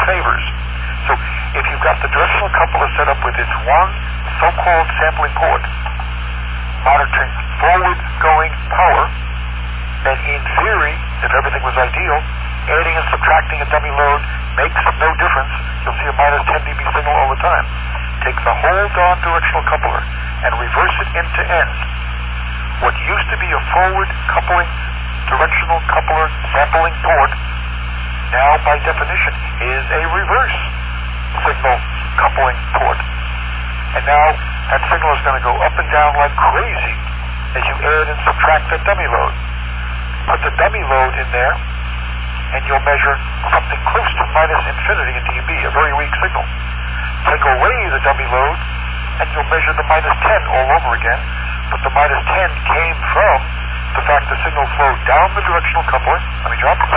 favors. So if you've got the directional coupler set up with its one so-called sampling port, monitoring forward-going power, then in theory, if everything was ideal, adding and subtracting a dummy load makes no difference. You'll see a minus 10 dB signal all the time. Take the whole darn directional coupler and reverse it end to end. What used to be a forward coupling directional coupler sampling port now by definition is a reverse signal coupling port. And now that signal is going to go up and down like crazy as you add and subtract that dummy load. Put the dummy load in there and you'll measure something close to minus infinity in dB, a very weak signal. Take away the dummy load and you'll measure the minus 10 all over again, but the minus 10 came from the fact the signal flowed down the directional coupler. Let me drop.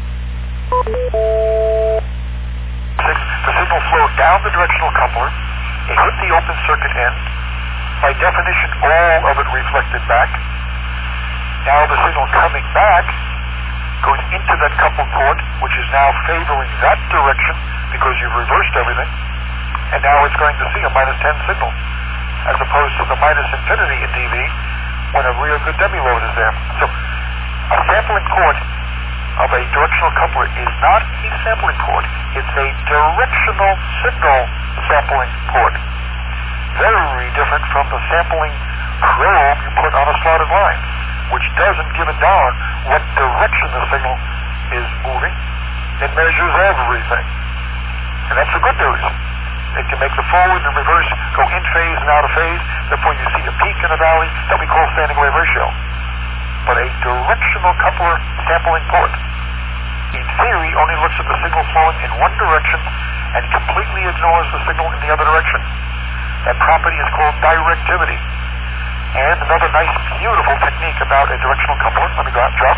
The signal flowed down the directional coupler. It hit the open circuit end. By definition, all of it reflected back. Now the signal coming back goes into that coupled port, which is now favoring that direction because you've reversed everything. And now it's going to see a minus 10 signal, as opposed to the minus infinity in dB when a real good dummy load is there. So a sampling port of a directional coupler is not a sampling port. It's a directional signal sampling port. Very different from the sampling probe you put on a slotted line, which doesn't give a darn what direction the signal is moving. It measures everything. And that's the good news. It can make the forward and reverse go in phase and out of phase. Therefore you see a peak and a valley that we call standing wave ratio. But a directional coupler sampling port, in theory, only looks at the signal flowing in one direction and completely ignores the signal in the other direction. That property is called directivity. And another nice, beautiful technique about a directional coupler. Let me go out and drop.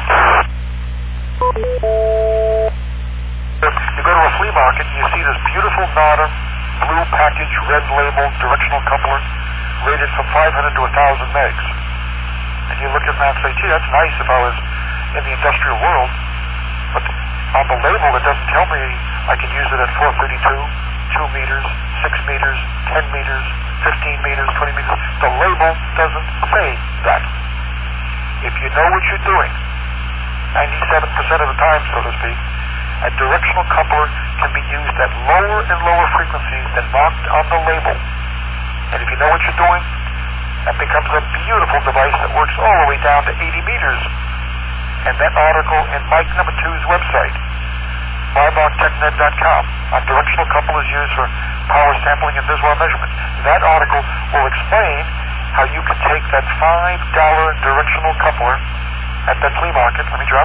You go to a flea market and you see this beautiful modern blue package, red labeled directional coupler rated from 500 to 1,000 megs. And you look at that and say, gee, that's nice if I was in the industrial world. But on the label it doesn't tell me I can use it at 432, 2 meters, 6 meters, 10 meters, 15 meters, 20 meters. The label doesn't say that. If you know what you're doing, 97% of the time, so to speak, a directional coupler can be used at lower and lower frequencies than marked on the label. And if you know what you're doing, that becomes a beautiful device that works all the way down to 80 meters. And that article in Mike number 2's website, MarmontTechNet.com, on directional couplers used for power sampling and visual measurement. That article will explain how you can take that $5 directional coupler at that flea market. Let me drop.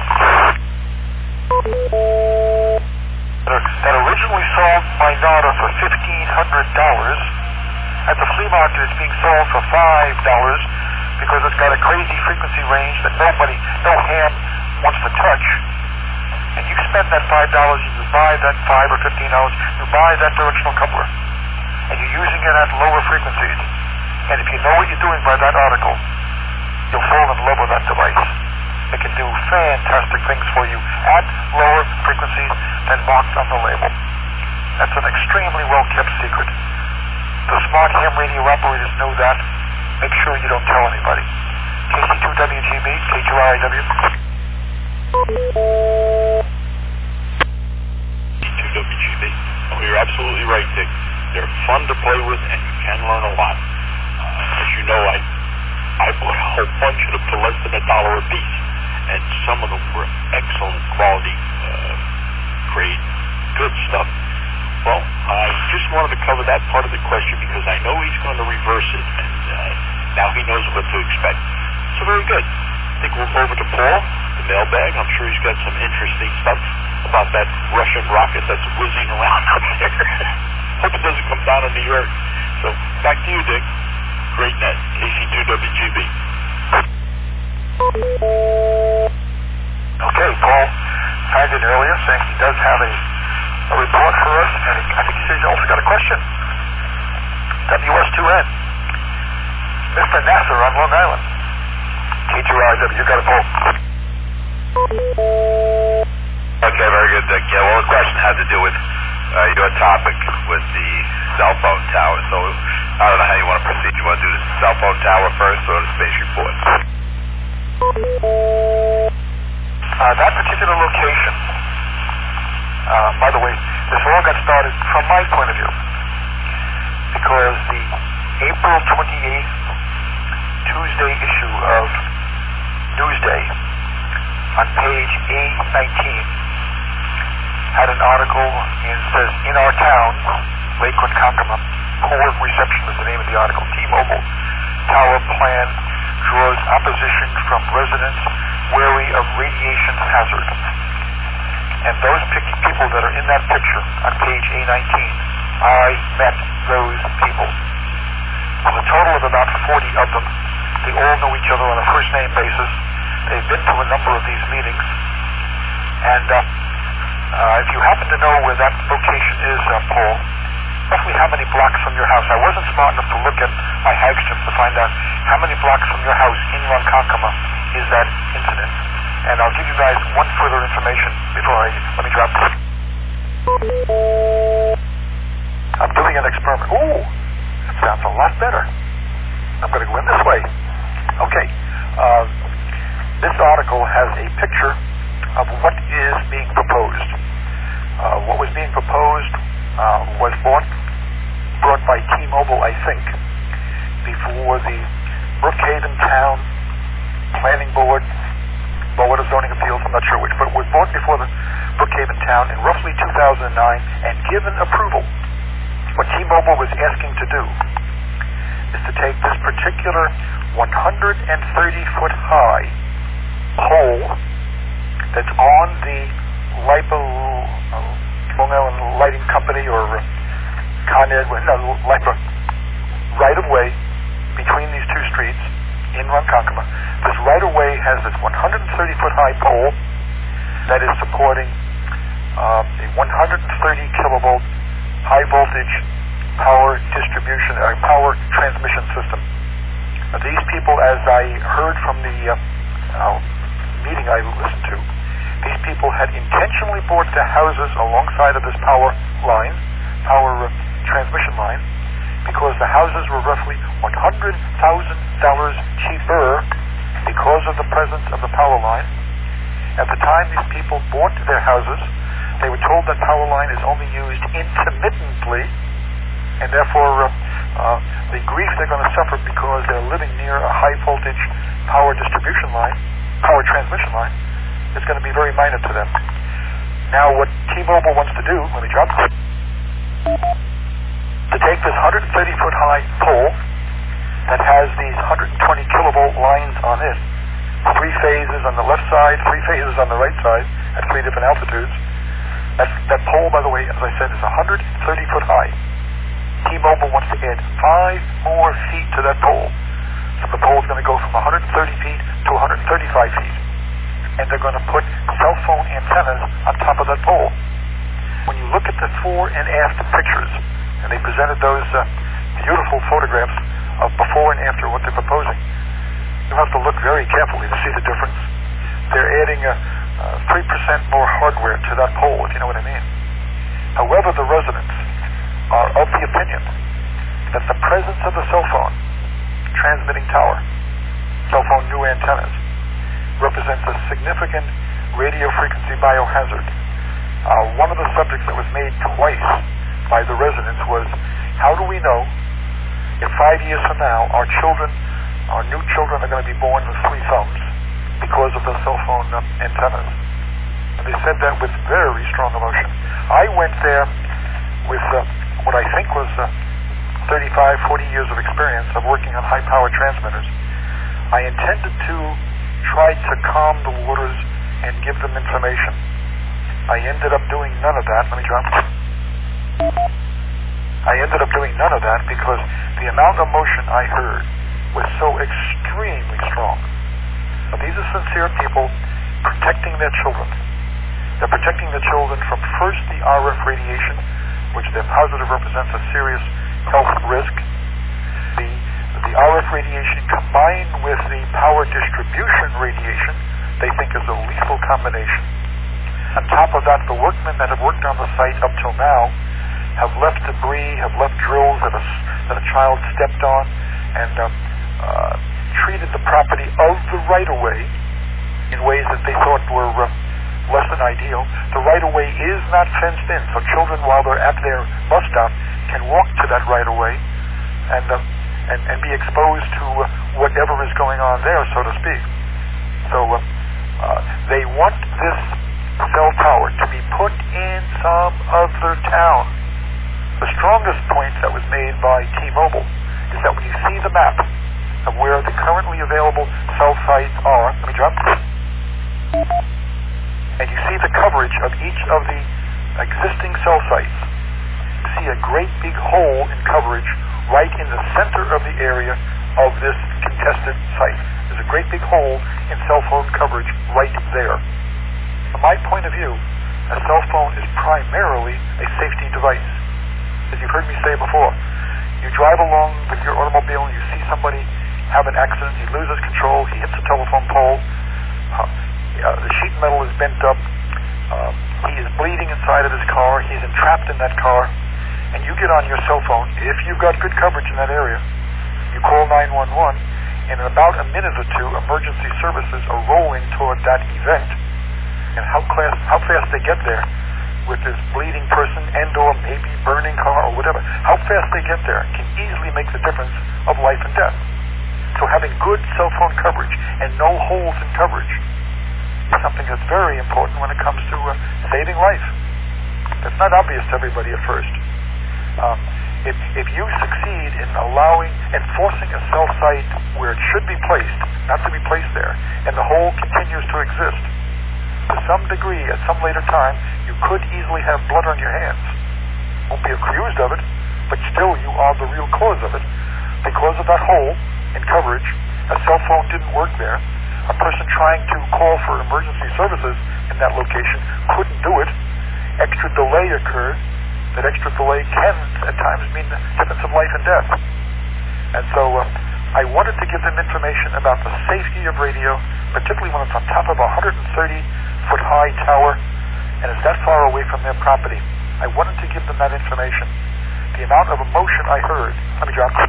That originally sold my Nada for $1,500. At the flea market, it's being sold for $5 because it's got a crazy frequency range that nobody, no hand wants to touch. And you spend that $5, you buy that $5 or $15, you buy that directional coupler, and you're using it at lower frequencies. And if you know what you're doing by that article, you'll fall in love with that device. It can do fantastic things for you at lower frequencies than marked on the label. That's an extremely well-kept secret. The smart ham radio operators know that. Make sure you don't tell anybody. KC2WGB, K2RIW. KC2WGB. Oh, you're absolutely right, Dick. They're fun to play with, and you can learn a lot. As you know, I bought a whole bunch of them for less than $1 a piece, and some of them were excellent quality, great, good stuff. Well, I just wanted to cover that part of the question because I know he's going to reverse it, and now he knows what to expect. So very good. I think we'll go over to Paul, the mailbag. I'm sure he's got some interesting stuff about that Russian rocket that's whizzing around up there. Hope it doesn't come down in New York. So back to you, Dick. Great net, KC2WGB. Okay, Paul signed in earlier saying he does have a report for us, and I think he says he's also got a question. WS2N. Mr. Nasser on Long Island. K2RIW, you got a poll. Okay, very good, Dick. Yeah, well, the question had to do with your topic with the cell phone tower. So I don't know how you want to proceed. You want to do the cell phone tower first or the space report? That particular location, by the way, this all got started from my point of view because the April 28th Tuesday issue of Newsday on page A19 had an article and says, in our town, Lakewood, Concoma, poor reception is the name of the article. T-Mobile tower plan draws opposition from residents wary of radiation hazard. And those people that are in that picture on page A19, I met those people. There's a total of about 40 of them. They all know each other on a first-name basis. They've been to a number of these meetings. And if you happen to know where that location is, Paul, roughly how many blocks from your house? I wasn't smart enough to look at my Hagstrom to find out how many blocks from your house in Ronkonkoma is that incident. And I'll give you guys one further information before let me drop this. I'm doing an experiment. Ooh, that sounds a lot better. I'm going to go in this way. Okay. This article has a picture of what is being proposed. What was being proposed was brought by T-Mobile, I think, before the Brookhaven Town Planning Board of Zoning Appeals, I'm not sure which, but it was brought before the Brookhaven Town in roughly 2009 and given approval. What T-Mobile was asking to do is to take this particular 130-foot high pole that's on the Long Island Lighting Company or Con Ed, LIPA right-of-way between these two streets in Ronkonkoma. This right-of-way has this 130-foot high pole that is supporting a 130 kilovolt high voltage power distribution, power transmission system. These people, as I heard from the meeting I listened to, these people had intentionally bought the houses alongside of this power transmission line, because the houses were roughly $100,000 cheaper because of the presence of the power line. At the time these people bought their houses, they were told that power line is only used intermittently, and therefore the grief they're going to suffer because they're living near a high voltage power transmission line, is going to be very minor to them. Now what T-Mobile wants to do, let me drop this, to take this 130-foot high pole that has these 120 kilovolt lines on it, 3 phases on the left side, 3 phases on the right side at 3 different altitudes. That pole, by the way, as I said, is 130-foot high. T-Mobile wants to add 5 more feet to that pole. So the pole is going to go from 130 feet to 135 feet. And they're going to put cell phone antennas on top of that pole. When you look at the before and after pictures, and they presented those beautiful photographs of before and after what they're proposing, you have to look very carefully to see the difference. They're adding 3% more hardware to that pole, if you know what I mean. However, the residents are of the opinion that the presence of the cell phone transmitting tower, cell phone new antennas, represents a significant radio frequency biohazard. One of the subjects that was made twice by the residents was, how do we know if 5 years from now our new children are going to be born with 3 thumbs because of the cell phone antennas? And they said that with very strong emotion. I went there with what I think was 35, 40 years of experience of working on high-power transmitters. I intended to try to calm the waters and give them information. I ended up doing none of that. Let me drop. I ended up doing none of that because the amount of emotion I heard was so extremely strong. Now, these are sincere people protecting their children. They're protecting the children from first the RF radiation, which they're positive represents a serious health risk. The RF radiation combined with the power distribution radiation they think is a lethal combination. On top of that, the workmen that have worked on the site up till now have left debris, have left drills that a child stepped on, and treated the property of the right-of-way in ways that they thought were less than ideal. The right-of-way is not fenced in, so children, while they're at their bus stop, can walk to that right-of-way and be exposed to whatever is going on there, so to speak. So they want this cell tower to be put in some other town. The strongest point that was made by T-Mobile is that when you see the map of where the currently available cell sites are, let me drop, and you see the coverage of each of the existing cell sites, you see a great big hole in coverage right in the center of the area of this contested site. There's a great big hole in cell phone coverage right there. From my point of view, a cell phone is primarily a safety device. As you've heard me say before, you drive along with your automobile and you see somebody have an accident, he loses control, he hits a telephone pole, the sheet metal is bent up, he is bleeding inside of his car, he's entrapped in that car, and you get on your cell phone. If you've got good coverage in that area, you call 911, and in about a minute or two, emergency services are rolling toward that event. And how fast they get there with this bleeding person and or maybe burning car or whatever, how fast they get there can easily make the difference of life and death. So having good cell phone coverage and no holes in coverage is something that's very important when it comes to saving life. That's not obvious to everybody at first. If you succeed in enforcing a cell site where it should be placed, not to be placed there, and the hole continues to exist, to some degree, at some later time, you could easily have blood on your hands. Won't be accused of it, but still you are the real cause of it. Because of that hole in coverage, a cell phone didn't work there. A person trying to call for emergency services in that location couldn't do it. Extra delay occurred. That extra delay can, at times, mean the difference of life and death. And so I wanted to give them information about the safety of radio, particularly when it's on top of a 130-foot-high tower and it's that far away from their property. I wanted to give them that information. The amount of emotion I heard, let me drop.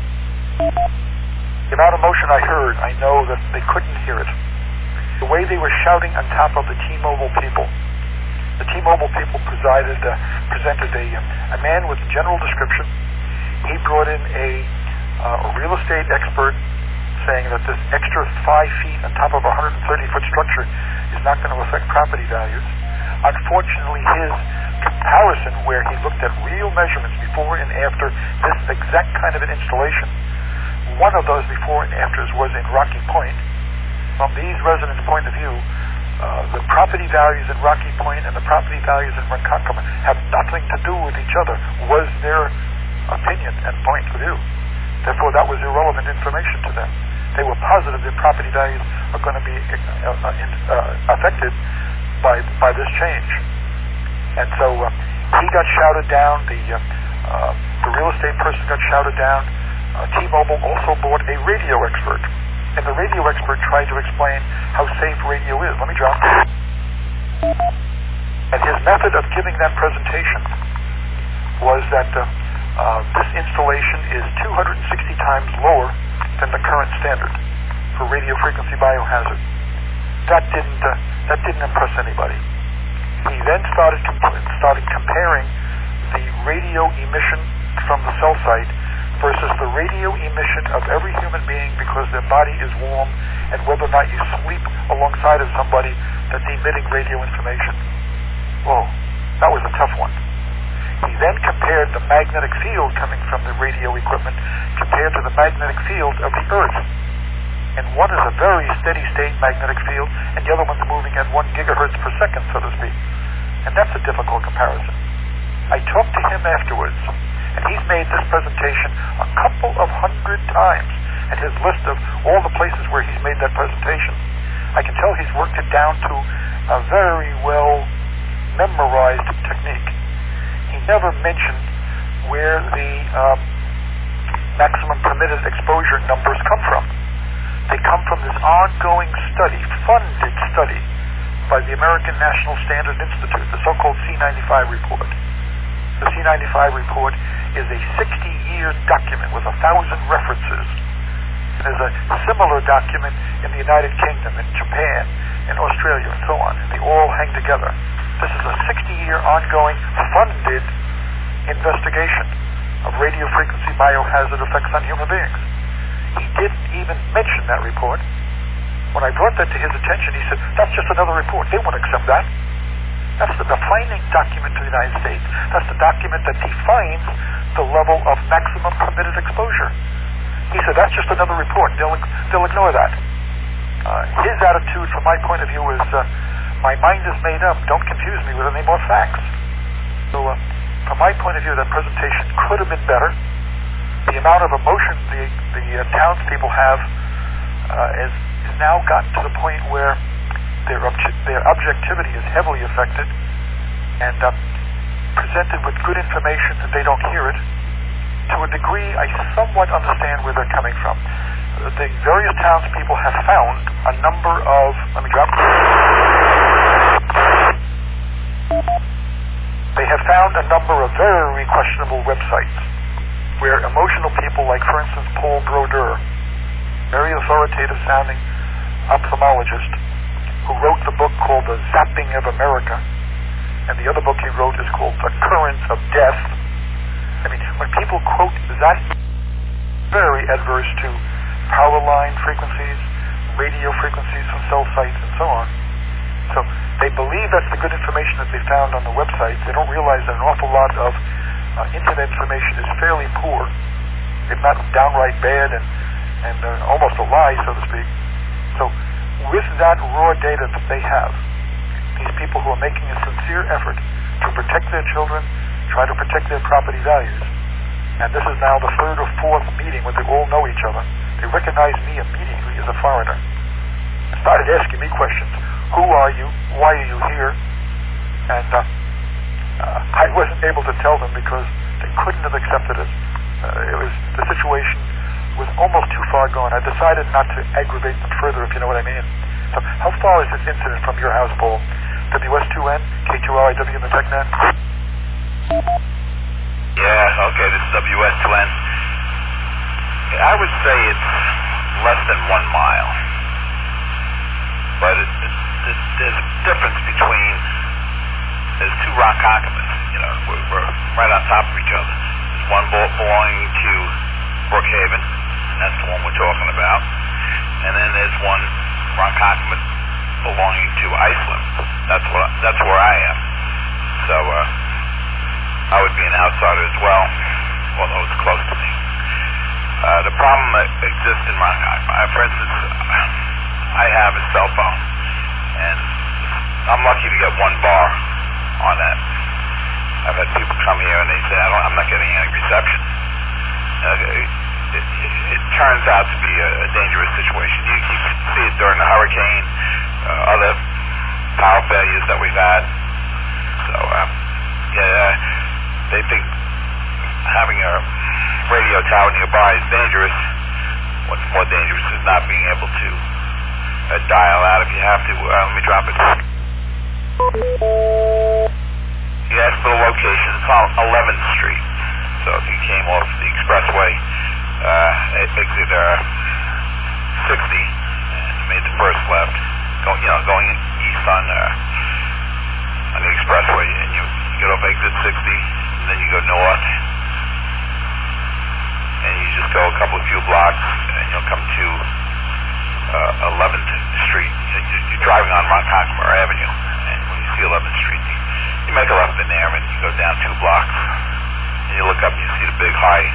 The amount of emotion I heard, I know that they couldn't hear it. The way they were shouting on top of the T-Mobile people. The T-Mobile people presented a man with a general description. He brought in a real estate expert saying that this extra 5 feet on top of a 130-foot structure is not going to affect property values. Unfortunately, his comparison where he looked at real measurements before and after this exact kind of an installation, one of those before and afters was in Rocky Point. From these residents' point of view, the property values in Rocky Point and the property values in Ronkonkoma have nothing to do with each other, was their opinion and point of view. Therefore, that was irrelevant information to them. They were positive their property values are going to be affected by this change. And so he got shouted down, the real estate person got shouted down. T-Mobile also bought a radio expert. And the radio expert tried to explain how safe radio is. Let me drop. And his method of giving that presentation was that this installation is 260 times lower than the current standard for radio frequency biohazard. That didn't impress anybody. He then started comparing the radio emission from the cell site versus the radio emission of every human being because their body is warm and whether or not you sleep alongside of somebody that's emitting radio information. Whoa, that was a tough one. He then compared the magnetic field coming from the radio equipment compared to the magnetic field of the Earth. And one is a very steady state magnetic field and the other one's moving at 1 gigahertz per second, so to speak. And that's a difficult comparison. I talked to him afterwards, and he's made this presentation a couple of 100 times, and his list of all the places where he's made that presentation, I can tell he's worked it down to a very well memorized technique. He never mentioned where the maximum permitted exposure numbers come from. They come from this ongoing study, funded study, by the American National Standard Institute, the so-called C95 report. The C95 report is a 60-year document with 1,000 references. There's a similar document in the United Kingdom, in Japan, in Australia, and so on. They all hang together. This is a 60-year ongoing, funded investigation of radio frequency biohazard effects on human beings. He didn't even mention that report. When I brought that to his attention, he said, that's just another report. They won't accept that. That's the defining document to the United States. That's the document that defines the level of maximum permitted exposure. He said, that's just another report. They'll ignore that. His attitude, from my point of view, is, my mind is made up. Don't confuse me with any more facts. So, from my point of view, that presentation could have been better. The amount of emotion the townspeople have is now gotten to the point where their objectivity is heavily affected, and presented with good information that they don't hear it. To a degree, I somewhat understand where they're coming from. The various townspeople have found a number of, they have found a number of very questionable websites where emotional people, like for instance Paul Brodeur, very authoritative sounding ophthalmologist, who wrote the book called The Zapping of America, and the other book he wrote is called The Currents of Death. I mean, when people quote that, very adverse to power line frequencies, radio frequencies from cell sites, and so on. So they believe that's the good information that they found on the website. They don't realize that an awful lot of internet information is fairly poor, if not downright bad and almost a lie, so to speak. So with that raw data that they have, these people who are making a sincere effort to protect their children, try to protect their property values, and this is now the third or fourth meeting where they all know each other. They recognize me immediately as a foreigner. They started asking me questions. Who are you? Why are you here? And I wasn't able to tell them because they couldn't have accepted it. The situation was almost too far gone. I decided not to aggravate them further, if you know what I mean. So how far is this incident from your house, Paul? WS2N, K2RIW in the TechNet? Yeah, okay, this is WS2N. I would say it's less than 1 mile. But there's a difference between, there's two rock occupies, we're right on top of each other. There's one belonging to Brookhaven, and that's the one we're talking about. And then there's one rock occupant belonging to Iceland. That's where I am. So, I would be an outsider as well, although it's close to me. The problem that exists in Rock Island, for instance, I have a cell phone, and I'm lucky to get 1 bar on that. I've had people come here and they say, I'm not getting any reception. It turns out to be a dangerous situation. You can see it during the hurricane, other power failures that we've had. So, they think having a radio tower nearby is dangerous. What's more dangerous is not being able to dial out if you have to. Let me drop it. You asked for the location. It's on 11th Street. So if you came off the expressway, exit 60, and you made the first left, going east on the expressway, and you get off exit 60, and then you go north, and you just go a few blocks, and you'll come to 11th Street. You're driving on Ronkonkoma Avenue, and when you see 11th Street, you make a left in there, and you go down 2 blocks, and you look up, and you see the big high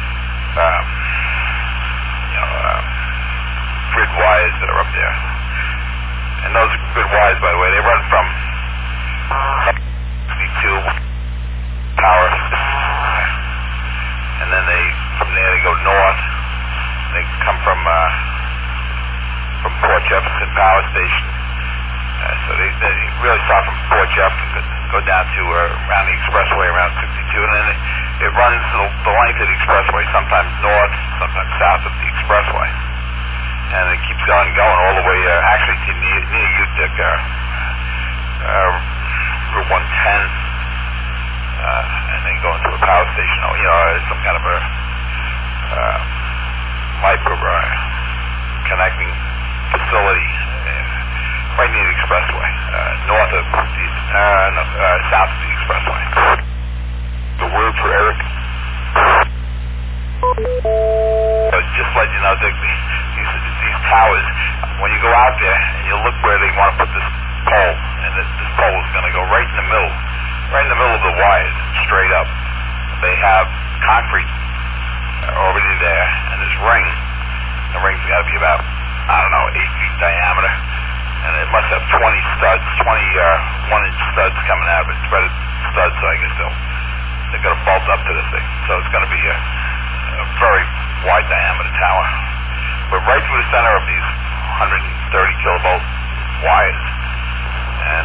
grid wires that are up there. And those grid wires, by the way, they run from 62 power, and then from there they go north. They come from Port Jefferson Power Station. So they really start from Port Jefferson, go down to around the expressway around 62, and then it runs the length of the expressway, sometimes north, sometimes south of the expressway. And it keeps going all the way, actually to near Utica, Route 110, and then go into a power station, or, some kind of a micro connecting facility right near the expressway, south of the expressway. The word for Eric. Just let you know, Dick, these towers, when you go out there and you look where they want to put this pole, and this pole is going to go right in the middle of the wires, straight up. They have concrete already there, and this ring, the ring's got to be about, 8 feet diameter, and it must have 20 studs, 20 1-inch studs coming out of it, threaded studs, so I guess they're going to bolt up to this thing. So it's going to be a very wide diameter tower. But right through the center of these 130 kilovolt wires. And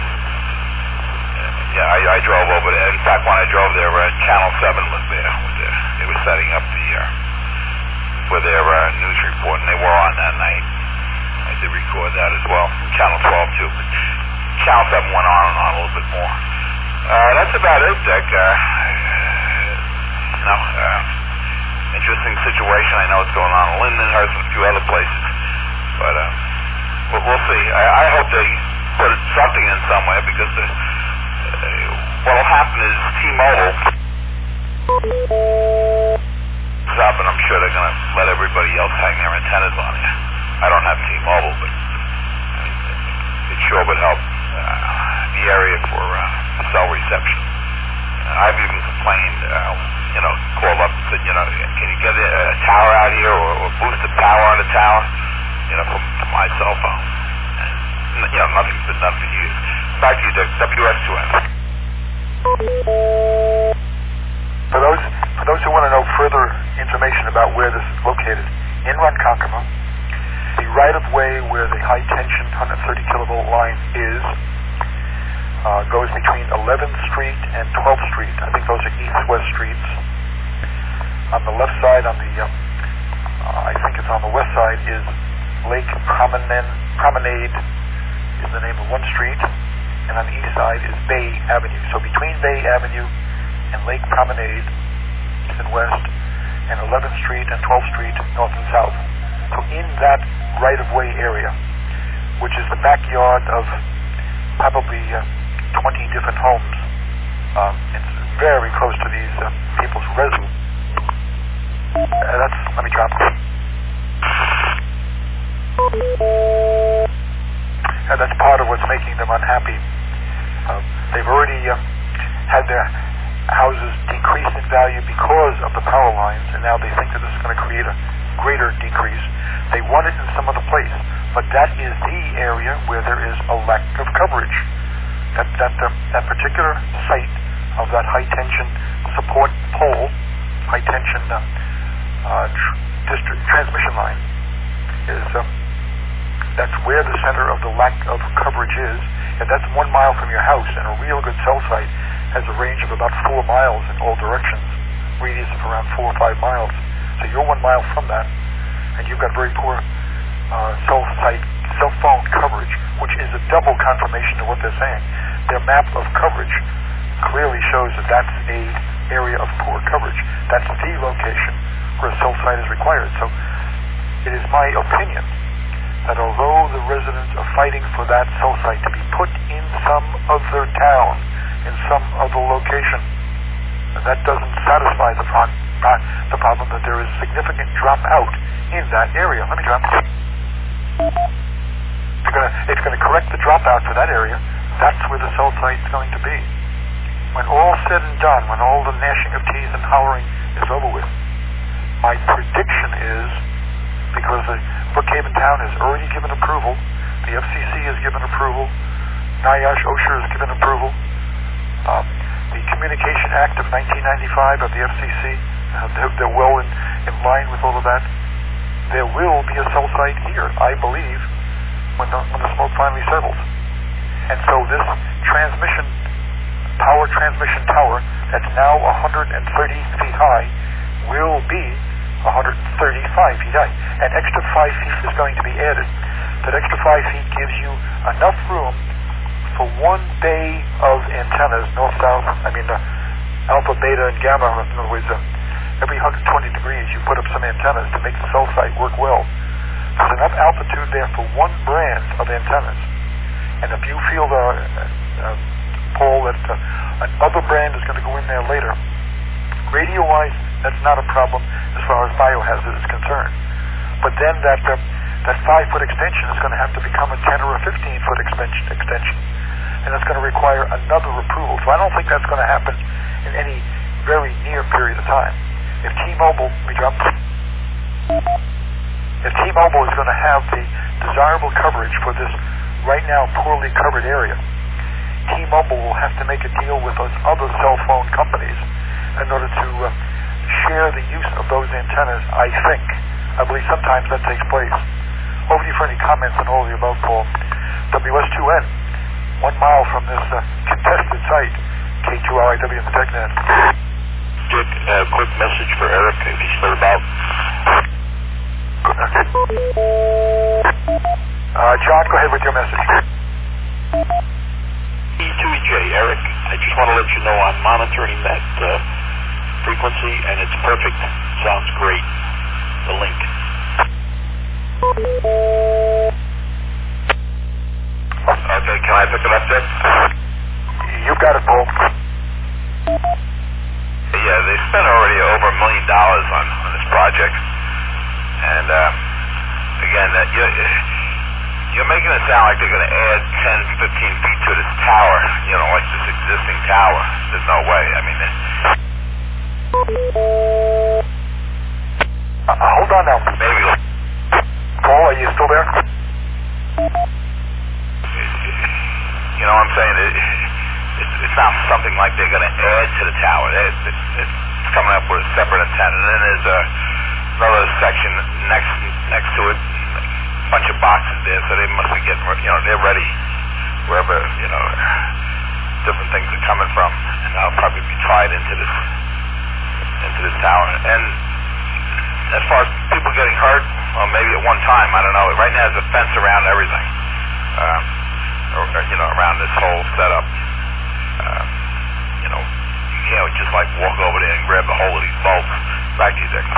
I drove over there. In fact, when I drove there, Channel 7 was there. They were setting up for their news report, and they were on that night. I did record that as well. Channel 12 too, but Channel 7 went on and on a little bit more. That's about it, Dick. Interesting situation. I know what's going on in Lindenhurst and a few other places, but we'll see. I hope they put something in somewhere, because what will happen is T-Mobile is up, and I'm sure they're going to let everybody else hang their antennas on it. I don't have T-Mobile, but it sure would help the area for cell reception. I've even complained, called up and said, can you get a tower out here, or boosted power on the tower, from my cell phone. And, nothing's been done for years. Back to you, Dick. WS2M. For those who want to know further information about where this is located, in Ronkonkoma, the right-of-way where the high-tension 130 kilovolt line is goes between 11th Street and 12th Street. I think those are east-west streets. On the left side, I think it's on the west side, is Lake Promenade is the name of one street, and on the east side is Bay Avenue. So between Bay Avenue and Lake Promenade, east and west, and 11th Street and 12th Street, north and south. So in that right-of-way area, which is the backyard of probably 20 different homes, it's very close to these people's residence. Let me drop it. That's part of what's making them unhappy. They've already had their houses decrease in value because of the power lines, and now they think that this is going to create a greater decrease. They want it in some other place, but that is the area where there is a lack of coverage. That particular site of that high-tension support pole, high-tension district transmission line, is that's where the center of the lack of coverage is, and that's 1 mile from your house, and a real good cell site has a range of about 4 miles in all directions, radius of around 4 or 5 miles. So you're 1 mile from that, and you've got very poor cell phone coverage, which is a double confirmation of what they're saying. Their map of coverage clearly shows that that's a area of poor coverage. That's the location where a cell site is required. So it is my opinion that although the residents are fighting for that cell site to be put in some other town, in some other location, that doesn't satisfy the problem that there is significant drop out in that area. Let me drop it. It's going to correct the dropout for that area. That's where the cell site is going to be. When all said and done, when all the gnashing of teeth and hollering is over with, my prediction is, because Brookhaven Town has already given approval, the FCC has given approval, NIOSH, OSHA has given approval, the Communication Act of 1995 of the FCC, they're well in line with all of that. There will be a cell site here, I believe, when the smoke finally settles. And so this power transmission tower that's now 130 feet high will be 135 feet high. An extra 5 feet is going to be added. That extra 5 feet gives you enough room for one bay of antennas, north-south, alpha, beta, and gamma. In other words, every 120 degrees you put up some antennas to make the cell site work well. There's enough altitude there for one brand of antennas. And if you feel, Paul, that another brand is going to go in there later, radio-wise, that's not a problem as far as biohazard is concerned. But then that 5-foot extension is going to have to become a 10 or a 15-foot extension. And it's going to require another approval. So I don't think that's going to happen in any very near period of time. If T-Mobile is going to have the desirable coverage for this right now poorly covered area, T-Mobile will have to make a deal with those other cell phone companies in order to share the use of those antennas, I think. I believe sometimes that takes place. Over to you for any comments on all of the above, Paul. WS2N, 1 mile from this contested site, K2RIW in the TechNet. Dick, quick message for Eric, if he's still about. John, go ahead with your message. E2EJ, Eric, I just want to let you know I'm monitoring that frequency, and it's perfect. Sounds great. The link. Okay, can I pick it up then? You've got it, Paul. Yeah, they spent already over $1 million on this project. And, again, you're making it sound like they're going to add 10, 15 feet to this tower, like this existing tower. There's no way. Hold on now. Maybe. Paul, are you still there? You know what I'm saying? It's not something like they're going to add to the tower. It's coming up with a separate antenna. And then there's another section next to it, a bunch of boxes there, so they must be getting, they're ready wherever, different things are coming from. And that'll probably be tied into this tower. And as far as people getting hurt, well, maybe at one time, I don't know. Right now there's a fence around everything, around this whole setup. You can't just like walk over there and grab a hold of these bolts. Back to you, Dick.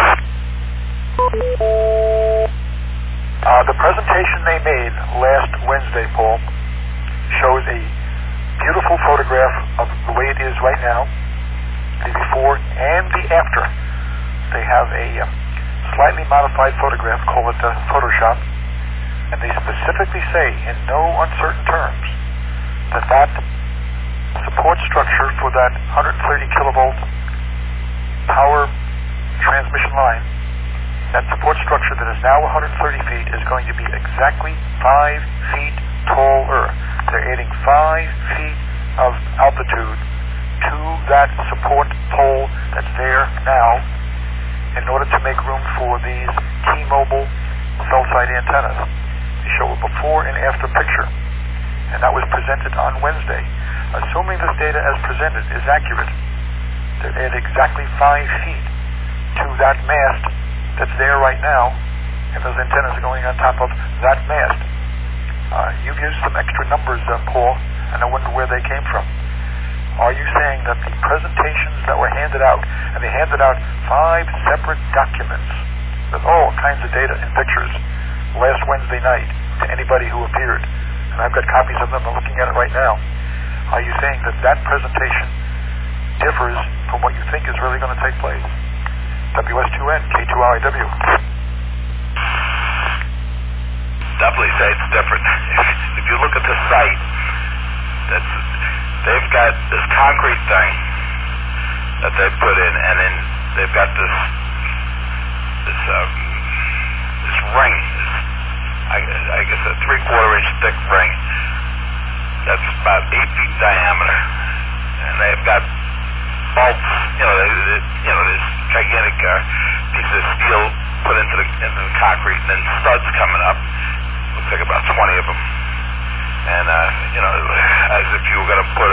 The presentation they made last Wednesday, Paul, shows a beautiful photograph of the way it is right now, the before and the after. They have a slightly modified photograph, call it Photoshop, and they specifically say in no uncertain terms that support structure for that 130 kilovolt power transmission line, that support structure that is now 130 feet is going to be exactly 5 feet taller. They're adding 5 feet of altitude to that support pole that's there now in order to make room for these T-Mobile cell site antennas. They show a before and after picture, and that was presented on Wednesday. Assuming this data as presented is accurate, they're at exactly 5 feet to that mast that's there right now, and those antennas are going on top of that mast. You've used some extra numbers, Paul, and I wonder where they came from. Are you saying that the presentations that were handed out, and they handed out 5 separate documents with all kinds of data and pictures last Wednesday night to anybody who appeared, and I've got copies of them, I'm looking at it right now. Are you saying that presentation differs from what you think is really going to take place? WS2N, K2RIW. Definitely say it's different. If you look at the site, they've got this concrete thing that they put in, and then they've got this ring, I guess a 3/4 inch thick ring that's about 8 feet diameter, and they've got bolts, this gigantic piece of steel put into the concrete, and then studs coming up. Looks like about 20 of them, and as if you were going to put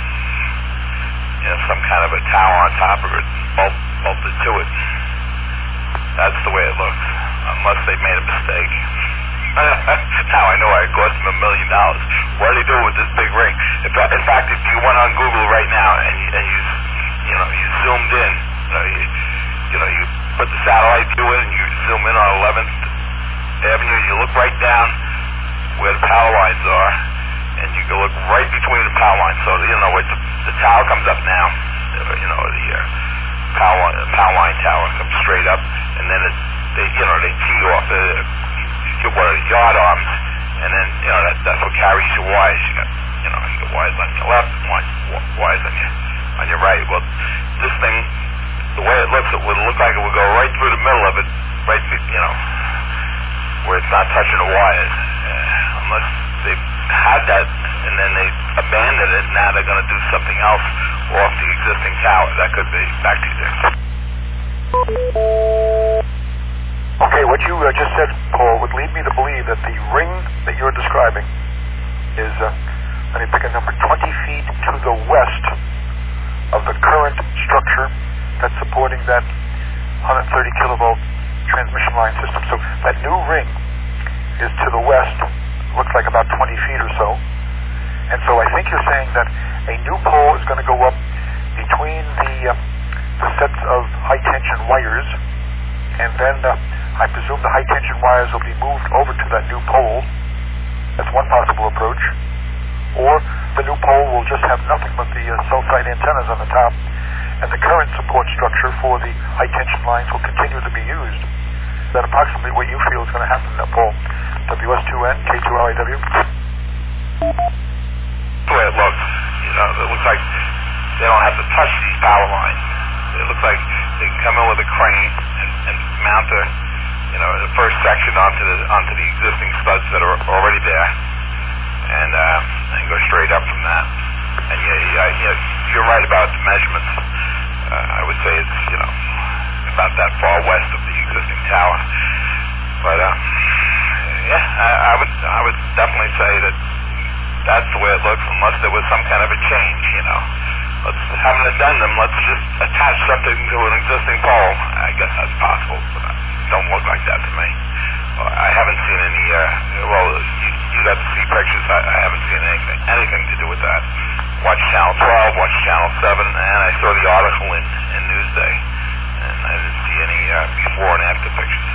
some kind of a tower on top of it, bolted to it. That's the way it looks, unless they made a mistake. Now I know it cost them $1 million. what are they doing with this big ring? In fact, if you went on Google right now and you zoomed in, you put the satellite view in and you zoom in on 11th Avenue, you look right down where the power lines are, and you can look right between the power lines. So the tower comes up now, the power line tower comes straight up, and then they tee off one of the yard arms, and then that's what carries your wires. You got wires on your left, wires on your right. Well, this thing, the way it looks, it would look like it would go right through the middle of it, right, where it's not touching the wires. Unless they had that and then they abandoned it, now they're going to do something else off the existing tower. That could be. Back to you there. Okay, what you just said, Paul, would lead me to believe that the ring that you're describing is, let me pick a number, 20 feet to the west of the current structure that's supporting that 130 kilovolt transmission line system. So that new ring is to the west, looks like about 20 feet or so. And so I think you're saying that a new pole is going to go up between the sets of high tension wires, and then I presume the high tension wires will be moved over to that new pole. That's one possible approach. Or the new pole will just have nothing but the cell site antennas on the top, and the current support structure for the high tension lines will continue to be used. Is that approximately what you feel is going to happen in that pole? WS2N, K2LIW? The way it looks, it looks like they don't have to touch these power lines. It looks like they can come in with a crane and mount the first section onto the existing studs that are already there, and go straight up from that. And you're right about the measurements. I would say it's about that far west of the existing tower. But I would definitely say that that's the way it looks, unless there was some kind of a change. Let's have an addendum. Let's just attach something to an existing pole. I guess that's possible, but it don't look like that to me. I haven't seen any. You got to see pictures. I haven't seen anything to do with that. Watch Channel 12, watch Channel 7, and I saw the article in Newsday, and I didn't see any before and after pictures.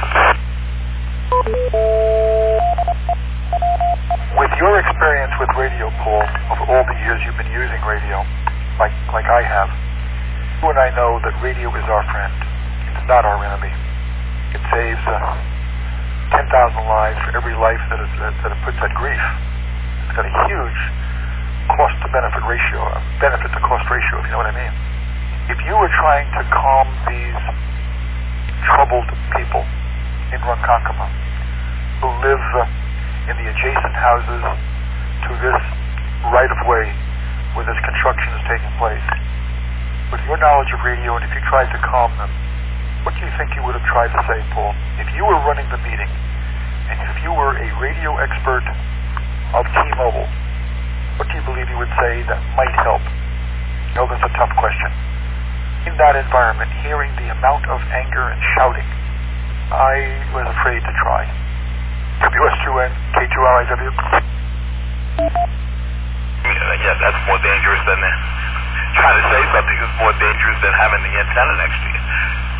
With your experience with radio, Paul, over all the years you've been using radio, like I have, you and I know that radio is our friend. It's not our enemy. It saves 10,000 lives for every life that it puts at grief. It's got a huge cost-to-benefit ratio, benefit-to-cost ratio, if you know what I mean. If you were trying to calm these troubled people in Ronkonkoma who live in the adjacent houses to this right-of-way where this construction is taking place, with your knowledge of radio, and if you tried to calm them, what do you think you would have tried to say, Paul? If you were running the meeting, and if you were a radio expert of T-Mobile, what do you believe you would say that might help? That's a tough question. In that environment, hearing the amount of anger and shouting, I was afraid to try. WS2N, K2LIW? Yeah, that's more dangerous than trying to say something is more dangerous than having the antenna next to you.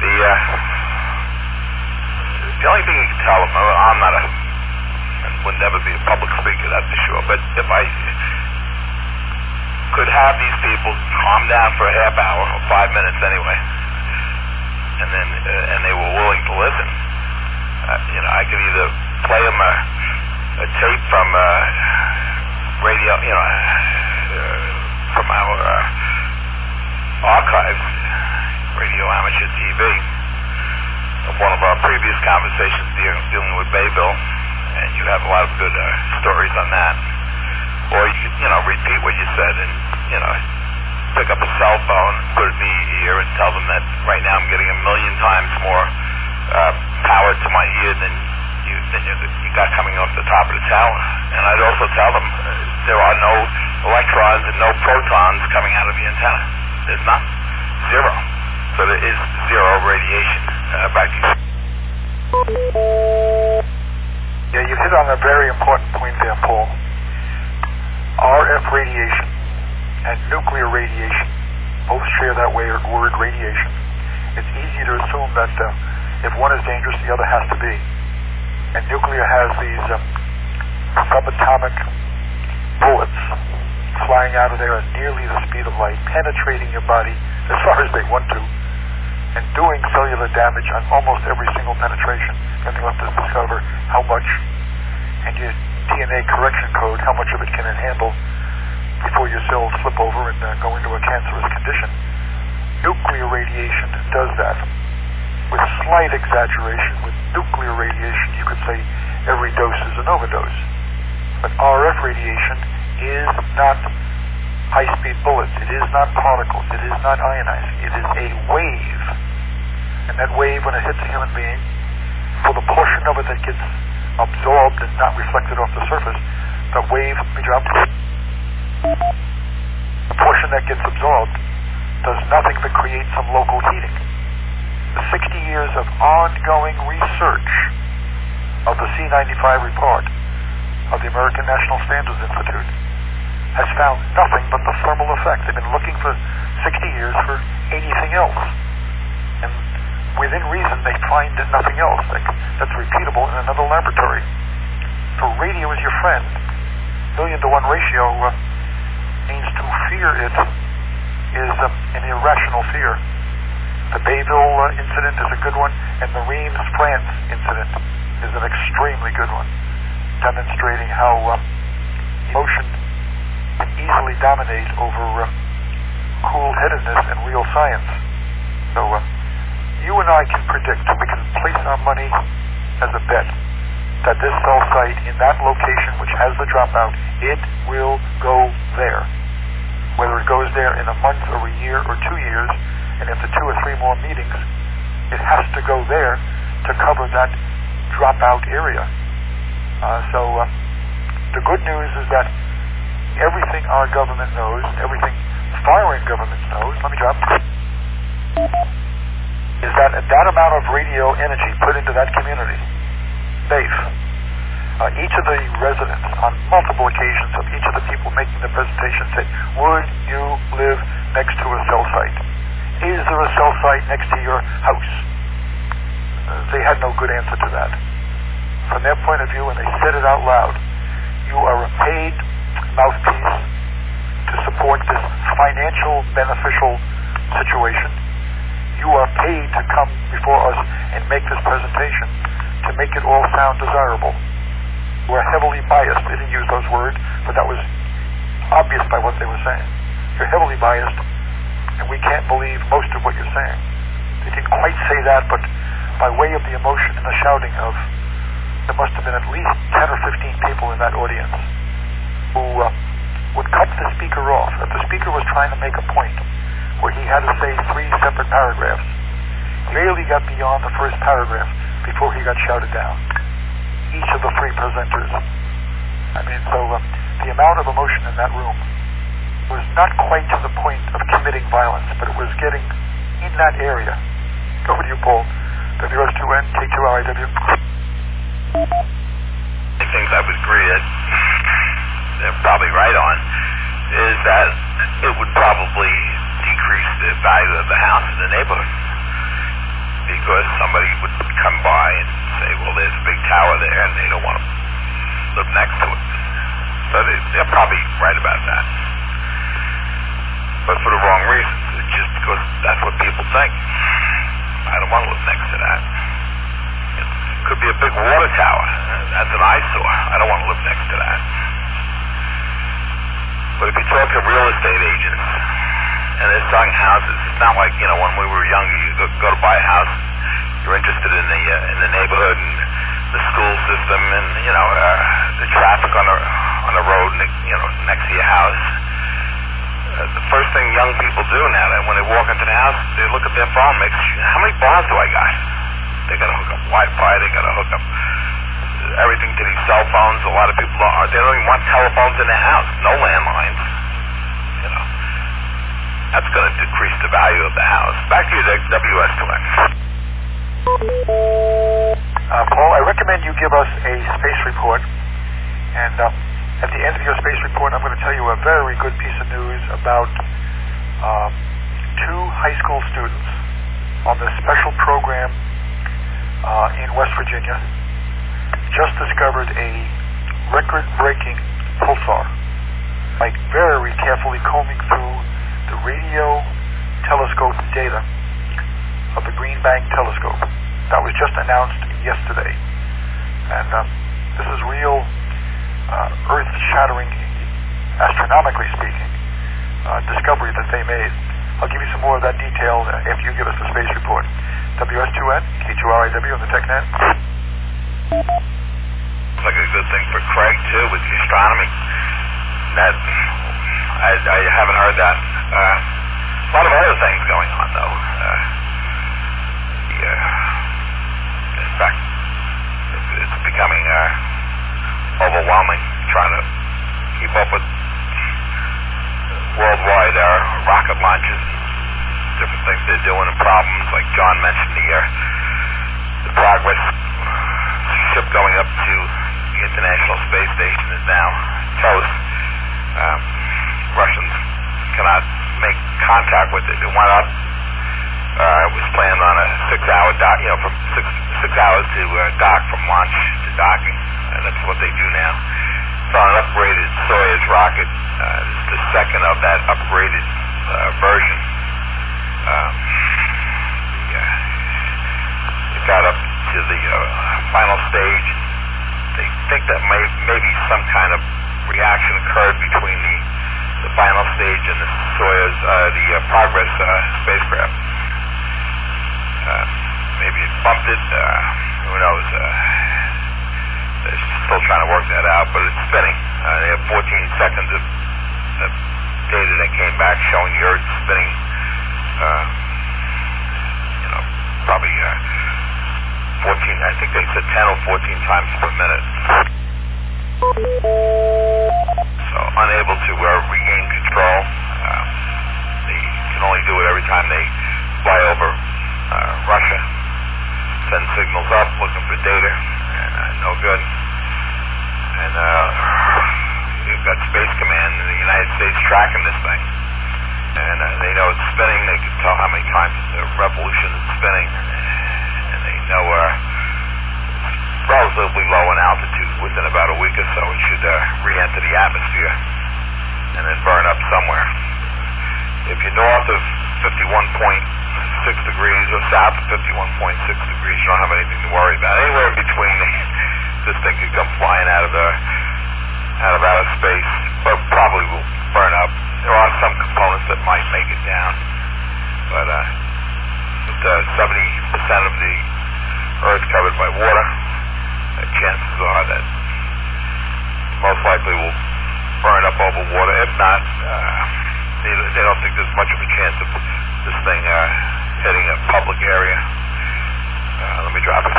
The only thing you can tell them, I'm not would never be a public speaker, that's for sure, but if I could have these people calm down for a half hour or 5 minutes anyway, and they were willing to listen, I could either play them a tape from radio, from our archives, Radio Amateur TV, of one of our previous conversations dealing with Bayville, and you have a lot of good stories on that. Or you could, repeat what you said and, pick up a cell phone, put it in the ear, and tell them that right now I'm getting 1 million times more power to my ear than you got coming off the top of the tower. And I'd also tell them there are no electrons and no protons coming out of the antenna. There's none. Zero. So there is zero radiation. Back to you. Yeah, you hit on a very important point there, Paul. RF radiation and nuclear radiation both share that word radiation. It's easy to assume that if one is dangerous, the other has to be. And nuclear has these subatomic bullets flying out of there at nearly the speed of light, penetrating your body as far as they want to, and doing cellular damage on almost every single penetration. Then they have to discover how much, and your DNA correction code, how much of it can it handle before your cells flip over and go into a cancerous condition. Nuclear radiation does that. With slight exaggeration, with nuclear radiation, you could say every dose is an overdose. But RF radiation is not high-speed bullets. It is not particles. It is not ionizing. It is a wave. And that wave, when it hits a human being, for the portion of it that gets absorbed and not reflected off the surface, the wave, the portion that gets absorbed does nothing but create some local heating. The 60 years of ongoing research of the C95 report of the American National Standards Institute has found nothing but the thermal effect. They've been looking for 60 years for anything else. And within reason, they find nothing else that's repeatable in another laboratory. So radio is your friend. 1,000,000 to 1 ratio means to fear it is an irrational fear. The Bayville incident is a good one, and the Reims, France incident is an extremely good one, demonstrating how emotion can easily dominate over cool-headedness and real science. So you and I can predict, we can place our money as a bet that this cell site in that location which has the dropout, it will go there. Whether it goes there in a month or a year or 2 years, and after 2 or 3 more meetings, it has to go there to cover that dropout area. So the good news is that everything our government knows, everything foreign governments knows, is that amount of radio energy put into that community, safe. Each of the residents, on multiple occasions of each of the people making the presentation, said, would you live next to a cell site? Is there a cell site next to your house? They had no good answer to that. From their point of view, and they said it out loud, you are a paid mouthpiece to support this financial beneficial situation. You are paid to come before us and make this presentation to make it all sound desirable. We're heavily biased. They didn't use those words, but that was obvious by what they were saying. You're heavily biased, and we can't believe most of what you're saying. They didn't quite say that, but by way of the emotion and the shouting of, there must have been at least 10 or 15 people in that audience who would cut the speaker off. If the speaker was trying to make a point where he had to say 3 separate paragraphs, he rarely got beyond the first paragraph before he got shouted down. Each of the 3 presenters. I mean, so the amount of emotion in that room was not quite to the point of committing violence, but it was getting in that area. Over to you, Paul. WS2N, K2RIW. The things I would agree that they're probably right on is that it would probably decrease the value of the house in the neighborhood, because somebody would come by and say, well, there's a big tower there, and they don't want to live next to it. So they're probably right about that. But for the wrong reasons. It's just because that's what people think. I don't want to live next to that. It could be a big water tower. That's an eyesore. I don't want to live next to that. But if you talk to real estate agents, and they're selling houses, it's not like, when we were younger, you go to buy a house, you're interested in the neighborhood and the school system and, the traffic on the road, next to your house. The first thing young people do now, that when they walk into the house, they look at their phone, how many bars do I got? They got to hook up Wi-Fi, they got to hook up everything to these cell phones. A lot of people they don't even want telephones in their house, no landlines. That's going to decrease the value of the house. Back to you, WS2N. Paul, I recommend you give us a space report, and At the end of your space report, I'm going to tell you a very good piece of news about two high school students on the special program in West Virginia just discovered a record-breaking pulsar by very carefully combing through the radio telescope data of the Green Bank telescope. That was just announced yesterday. And this is real earth-shattering, astronomically speaking, discovery that they made. I'll give you some more of that detail after you give us the space report. WS2N, KQRIW on the TechNet. Looks like a good thing for Craig, too, with the astronomy. That I haven't heard that. A lot of other things going on, though. In fact, it's becoming overwhelming trying to keep up with worldwide rocket launches and different things they're doing and problems. Like John mentioned, the Progress ship going up to the International Space Station is now toast. Russians cannot make contact with it. It went up. It was planned on a 6-hour dock, from 6 hours to dock from launch to docking, and that's what they do now. It's on an upgraded Soyuz rocket. It's the second of that upgraded version. It got up to the final stage. They think that maybe some kind of reaction occurred between the final stage and the Soyuz, the Progress spacecraft. Maybe it bumped it. Who knows? They're still trying to work that out, but it's spinning. They have 14 seconds of data that came back showing the Earth spinning. Probably 14. I think they said 10 or 14 times per minute. So unable to regain control. They can only do it every time they fly over Russia. Send signals up looking for data, and no good. And you've got Space Command in the United States tracking this thing, and they know it's spinning. They can tell how many times the revolution is spinning, and they know it's relatively low in altitude. Within about a week or so, it should re-enter the atmosphere and then burn up somewhere. If you're north of 51.6 degrees or south of 51.6 degrees, you don't have anything to worry about. Anywhere in between, this thing could come flying out of outer space, but probably will burn up. There are some components that might make it down, but with 70% of the Earth covered by water, chances are that most likely will burn up over water. If not, they don't think there's much of a chance of this thing hitting a public area. Let me drop it.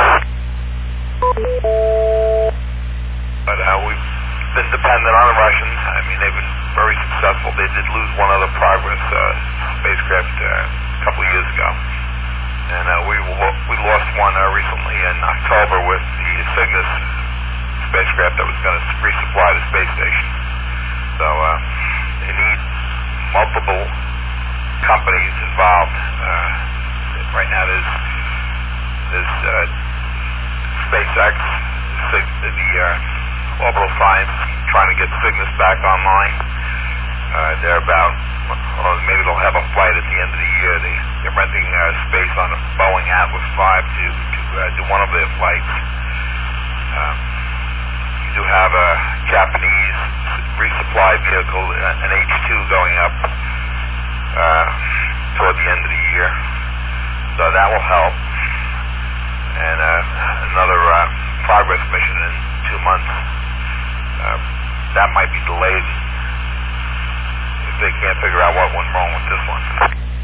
But we've been dependent on the Russians. I mean, they've been very successful. They did lose one other Progress spacecraft a couple of years ago. And we lost one recently in October with the Cygnus spacecraft that was going to resupply the space station. So they need multiple companies involved. Right now there's SpaceX, the Orbital Science, trying to get Cygnus back online. They're about, or maybe they'll have a flight at the end of the year. They're renting space on a Boeing Atlas V to do one of their flights. You do have a Japanese resupply vehicle, an H-2 going up toward the end of the year. So that will help. And another Progress mission in 2 months. That might be delayed if they can't figure out what went wrong with this one.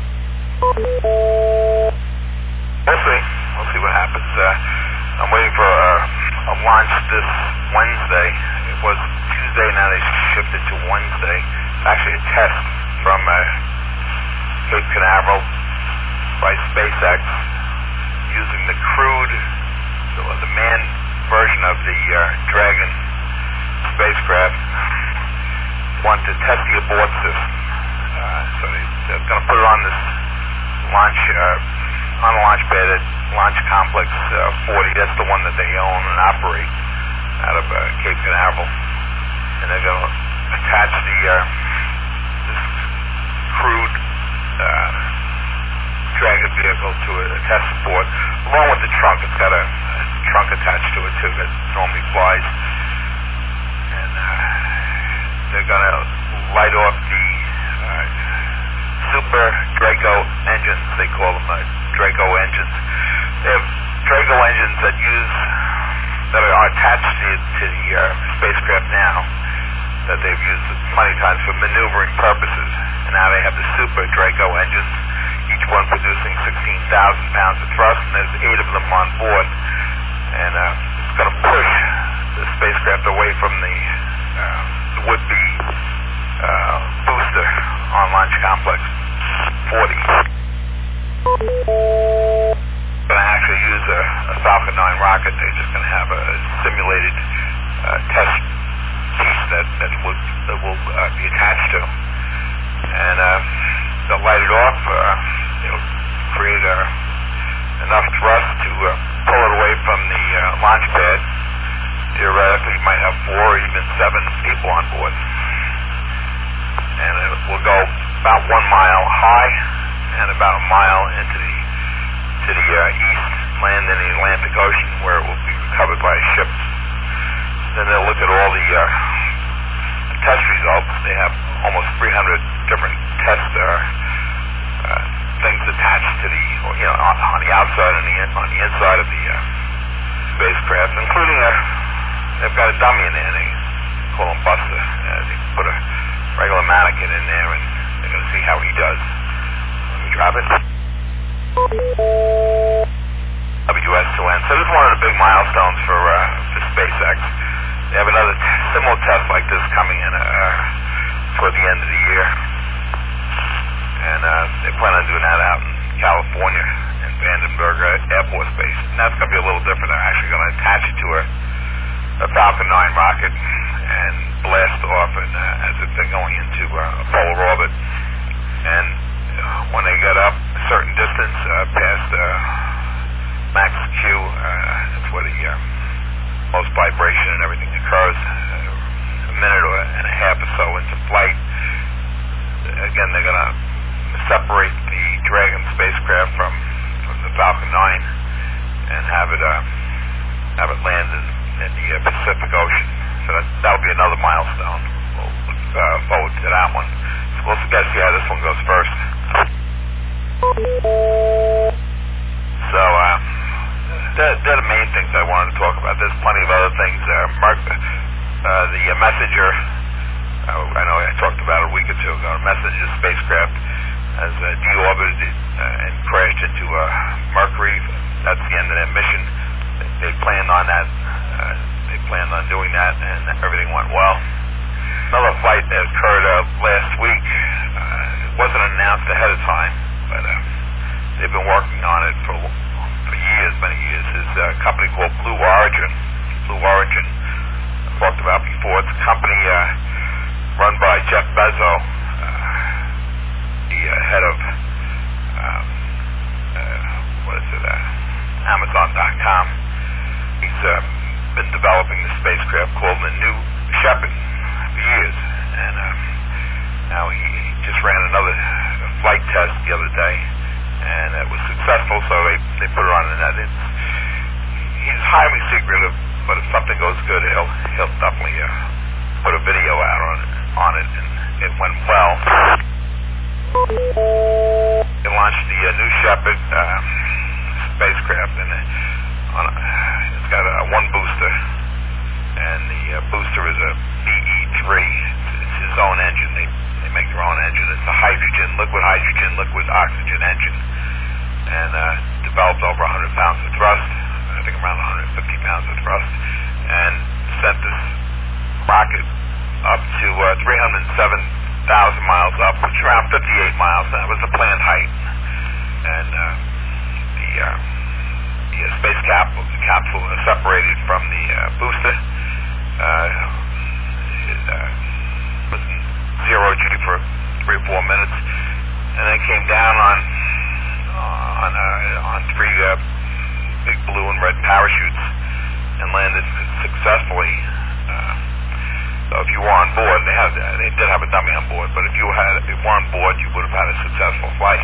We'll see. We'll see what happens. I'm waiting for a launch this Wednesday. It was Tuesday, now they shifted to Wednesday. Actually a test from Cape Canaveral by SpaceX using the crewed, the manned version of the Dragon spacecraft want to test the abort system. So they're going to put it on this launch, on the launch pad at Launch Complex 40. That's the one that they own and operate out of Cape Canaveral. And they're going to attach this crude Dragon vehicle to a test support, along with the trunk. It's got a trunk attached to it too that normally flies. And they're going to light off the Super Draco engines. They call them Draco engines. They have Draco engines that are attached to the spacecraft now, that they've used many times for maneuvering purposes. And now they have the Super Draco engines, each one producing 16,000 pounds of thrust, and there's 8 of them on board. And it's going to push the spacecraft away from the would-be booster on Launch Complex 40. Going to actually use a Falcon 9 rocket. They're just going to have a simulated test piece that will be attached to. And they'll light it off. It'll create enough thrust to pull it away from the launch pad. Theoretically, you might have 4 or even 7 people on board. And it will go about 1 mile high and about a mile into the east, land in the Atlantic Ocean, where it will be recovered by a ship. Then they'll look at all the test results. They have almost 300 different test things attached to on the outside and on the inside of the spacecraft, including they've got a dummy in there. They call him Buster. They put a regular mannequin in there, and they're going to see how he does. Let me drop it. WS2N. So this is one of the big milestones for SpaceX. They have another similar test like this coming in toward the end of the year. And they plan on doing that out in California in Vandenberg Air Force Base. And that's going to be a little different. They're actually going to attach it to a Falcon 9 rocket and blast off as if they're going into a polar orbit. And when they get up a certain distance past max Q, that's where the most vibration and everything occurs. A minute and a half or so into flight, again, they're going to separate the Dragon spacecraft from the Falcon 9 and have it land in the Pacific Ocean. So that'll be another milestone. We'll look forward to that one. So we'll see how this one goes first. So they're the main things I wanted to talk about. There's plenty of other things. The Messenger, I know I talked about it a week or two ago. Messenger spacecraft has deorbited and crashed into Mercury. That's the end of their mission. They planned on that. They planned on doing that, and everything went well. Another flight that occurred last week. It wasn't announced ahead of time, but they've been working on it for years, many years. Is a company called Blue Origin. Blue Origin, I talked about before. It's a company run by Jeff Bezos, the head of Amazon.com. He's been developing the spacecraft called the New Shepard for years, and now he just ran another flight test the other day, and it was successful, so they put it on the net. He's highly secretive, but if something goes good, he'll definitely put a video out on it, and it went well. They launched the New Shepard spacecraft, and it's got one booster, and the booster is a BE-3. It's his own engine. They make their own engine. It's a liquid hydrogen, liquid oxygen engine, and developed over 100 pounds of thrust, I think around 150 pounds of thrust, and sent this rocket up to 307,000 miles up, which is around 58 miles. That was the planned height. And the space capsule is separated from the booster. It was in zero G for 3 or 4 minutes, and then came down on 3 big blue and red parachutes and landed successfully. So if you were on board, they did have a dummy on board, but if you were on board, you would have had a successful flight.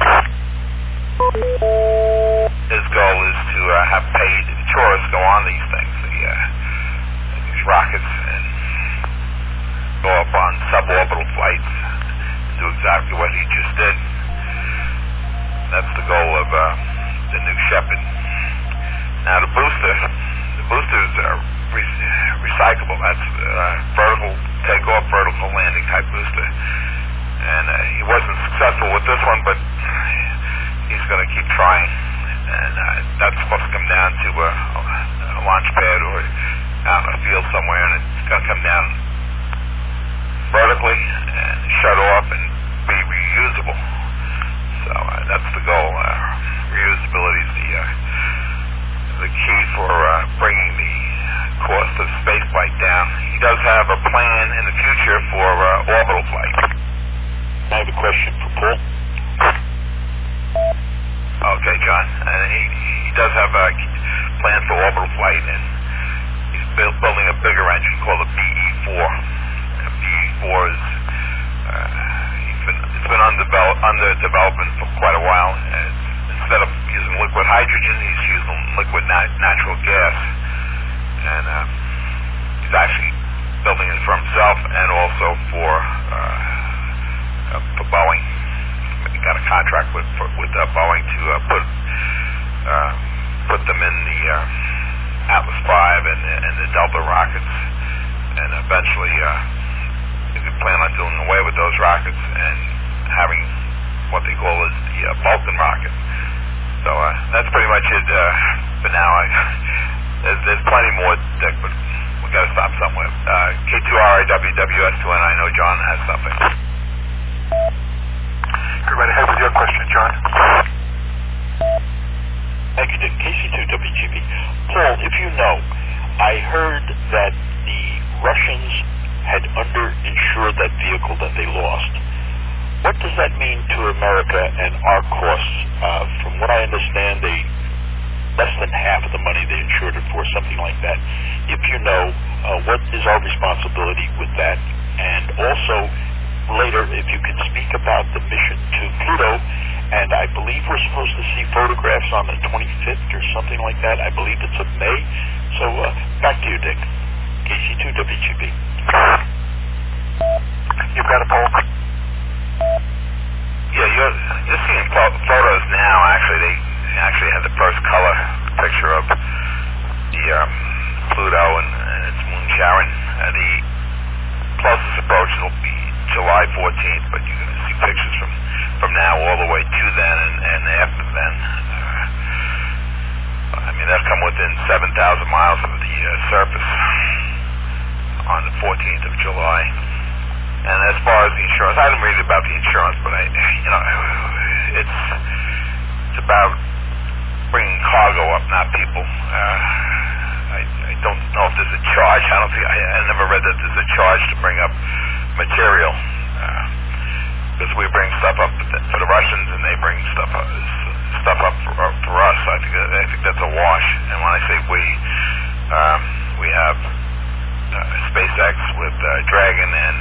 His goal is to have paid tourists go on these things, these rockets, and go up on suborbital flights, do exactly what he just did. That's the goal of the New Shepard. Now the boosters are recyclable. That's vertical takeoff, vertical landing type booster. And he wasn't successful with this one, but he's going to keep trying. And that's supposed to come down to a launch pad or out in a field somewhere, and it's going to come down vertically and shut off and be reusable. So that's the goal. Reusability is the key for bringing the cost of spaceflight down. He does have a plan in the future for orbital flight. I have a question for Paul. Okay, John. He does have a plan for orbital flight, and he's building a bigger engine called the BE-4. BE-4 is it's been under development for quite a while. Instead of using liquid hydrogen, he's using liquid natural gas, and he's actually building it for himself and also for Boeing. He got a contract with Boeing to put them in the Atlas V and the Delta rockets, and eventually they plan on doing away with those rockets and having what they call is the Vulcan rocket. So that's pretty much it for now. There's plenty more, Dick, but we got to stop somewhere. K2RIWWS2N, I know John has something. Go right ahead with your question, John. Thank you, Dick. KC2WGB. Paul, if you know, I heard that the Russians had underinsured that vehicle that they lost. What does that mean to America and our costs? From what I understand, less than half of the money they insured it for, something like that. If you know, what is our responsibility with that? And also, later, if you could speak about the mission to Pluto, and I believe we're supposed to see photographs on the 25th or something like that. I believe it's of May. So, back to you, Dick. KC2WGB. You've got a poll. Yeah, you're seeing photos now. Actually, they actually had the first color picture of the Pluto and its moon Charon. The closest approach will be July 14th, but you're going to see pictures from now all the way to then and after then. I mean, they've come within 7,000 miles of the surface on the 14th of July. And as far as the insurance, I didn't read about the insurance, but it's about bringing cargo up, not people. I don't know if there's a charge. I never read that there's a charge to bring up material, because we bring stuff up for the Russians and they bring stuff up for us. I think that's a wash. And when I say we have SpaceX with Dragon and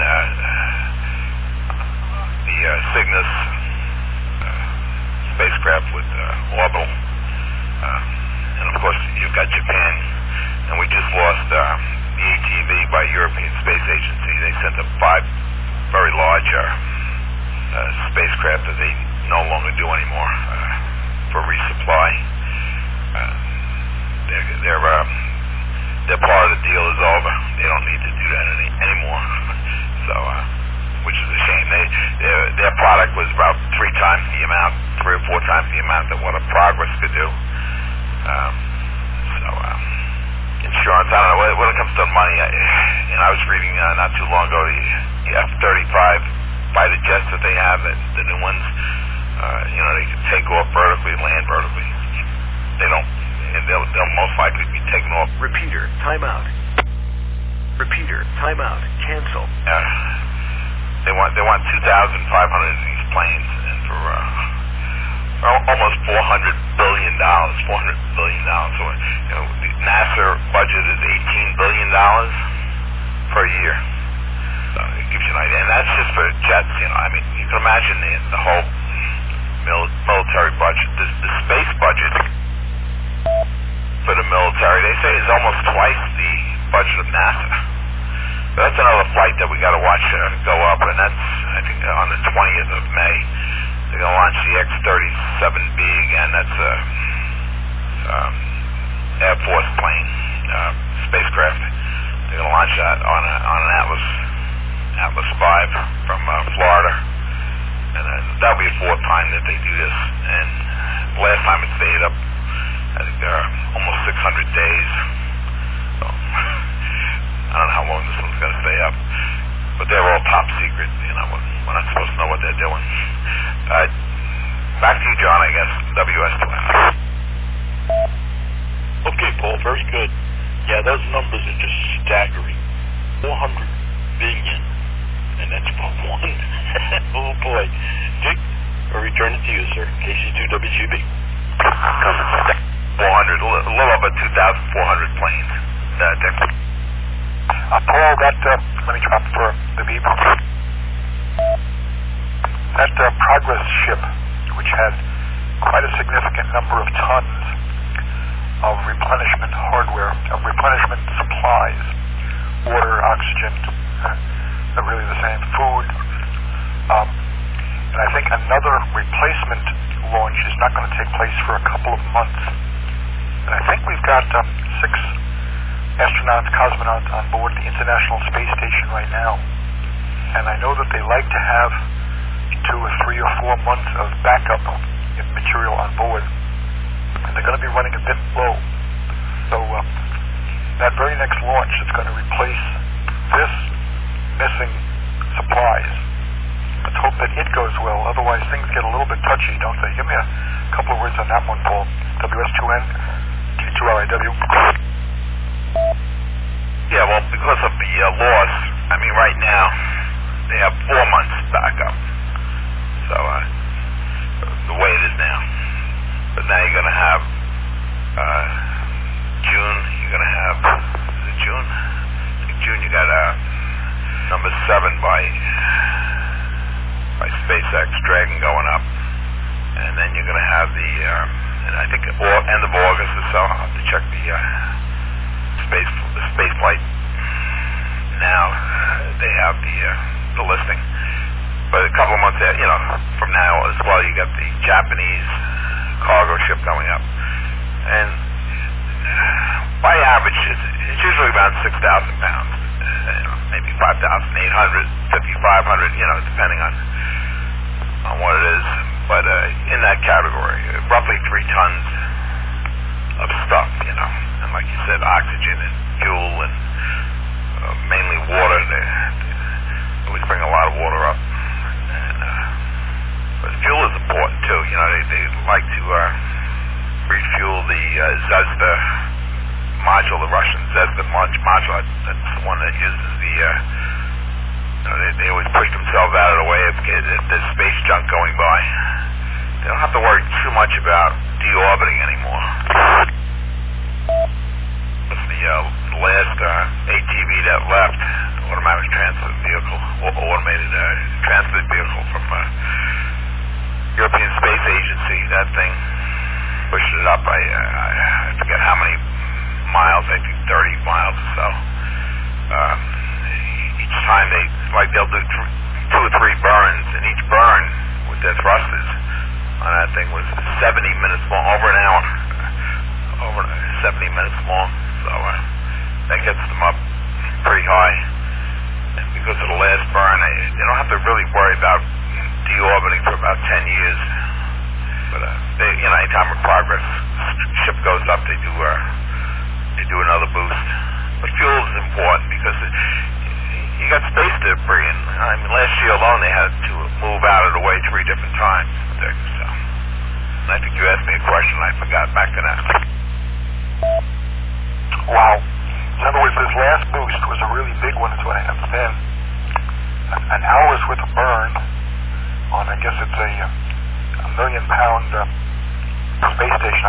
the Cygnus spacecraft with Orbital, and of course you've got Japan, and we just lost the ATV by European Space Agency. They sent up 5 very large spacecraft that they no longer do anymore for resupply. Their part of the deal is over. They don't need to do that anymore. So, which is a shame. Their product was about 3 or 4 times the amount that what a Progress could do. Insurance, I don't know. When it comes to money, I was reading not too long ago the F-35 fighter jets that they have, the new ones. They can take off vertically, land vertically. They don't. And they'll most likely be taken off. Repeater, timeout. Repeater, timeout, cancel. They want 2,500 of these planes, and for almost $400 billion. $400 billion. So, the NASA budget is $18 billion per year. So it gives you an idea, and that's just for jets. I mean, you can imagine the whole military budget. The space budget for the military, they say, is almost twice the budget of NASA. But that's another flight that we got to watch go up, and that's, I think, on the 20th of May. They're going to launch the X-37B again. That's a Air Force plane, spacecraft. They're going to launch that on an Atlas V from Florida, and that'll be the fourth time that they do this. And last time it stayed up, I think almost 600 days. So I don't know how long this one's going to stay up, but they're all top secret. We're not supposed to know what they're doing. Back to you, John, I guess. WS2M. Okay, Paul, very good. Yeah, those numbers are just staggering. 400 billion, and that's for one. Oh boy. Dick, I return it to you, sir. KC2WGB. 400, a little over 2,400 planes. Dick. Paul, let me drop for the beep. That Progress ship, which had quite a significant number of tons of replenishment hardware, of replenishment supplies, water, oxygen, they're really the same, food, and I think another replacement launch is not going to take place for a couple of months. And I think we've got 6 astronauts, cosmonauts on board the International Space Station right now. And I know that they like to have 2 or 3 or 4 months of backup material on board. And they're going to be running a bit low. So that very next launch is going to replace this missing supplies. Let's hope that it goes well. Otherwise, things get a little bit touchy, don't they? Give me a couple of words on that one, Paul. WS2N, T2LIW. Yeah, well, because of the loss, I mean, right now, they have 4 months backup. So, the way it is now. But now you're going to have June, you're going to have, is it June? I think June you got number 7 by SpaceX Dragon going up. And then you're going to have the, and I think end of August or so, I'll have to check the space flight. Now they have the listing. But a couple of months, from now as well, you got the Japanese cargo ship coming up. And by average, it's usually around 6,000 pounds, maybe 5,800, 5,500, depending on what it is. But in that category, roughly 3 tons of stuff, and like you said, oxygen and fuel and mainly water. They always bring a lot of water up. And, but fuel is important too. They like to refuel the Zvezda module, the Russian Zvezda module. That's the one that uses the. They always push themselves out of the way if there's space junk going by. They don't have to worry too much about deorbiting anymore. It's the last ATV that left, automatic transfer vehicle, automated transport vehicle from European Space Agency. That thing pushed it up. I forget how many miles. I think 30 miles or so. Each time they'll do 2 or 3 burns, and each burn with their thrusters on that thing was 70 minutes long, over an hour, over 70 minutes long. So that gets them up pretty high. And because of the last burn, they don't have to really worry about deorbiting for about 10 years. But anytime a Progress ship goes up, they do another boost. But fuel is important because you got space debris, and I mean, last year alone they had to move out of the way 3 different times. So, and I think you asked me a question, and I forgot back to that. Wow. In other words, this last boost was a really big one is what I understand. An hour's worth of burn on, I guess it's a 1 million pound space station.